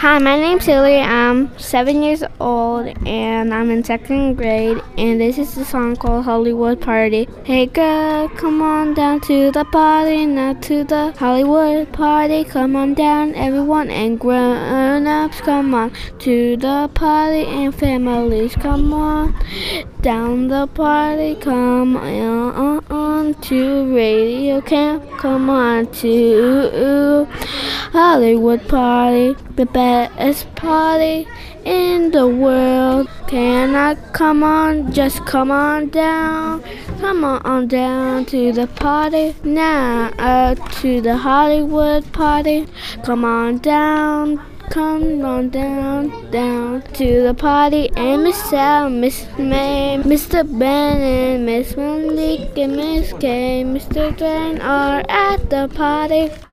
Hi, my name's Haley. I'm 7 years old and I'm in second grade. And this is the song called Hollywood Party. Hey girl, come on down to the party, now to the Hollywood party. Come on down, everyone and grown-ups, come on to the party and families, come on down the party. Come on to Radio Camp. Come on to Hollywood party, the best party in the world. Can I come on? Just come on down. Come on down to the party now, to the Hollywood party. Come on down. Come on down to the party. And Miss Sal, Miss May, Mr. Ben, and Miss Monique, and Miss Kay, Mr. Dan are at the party.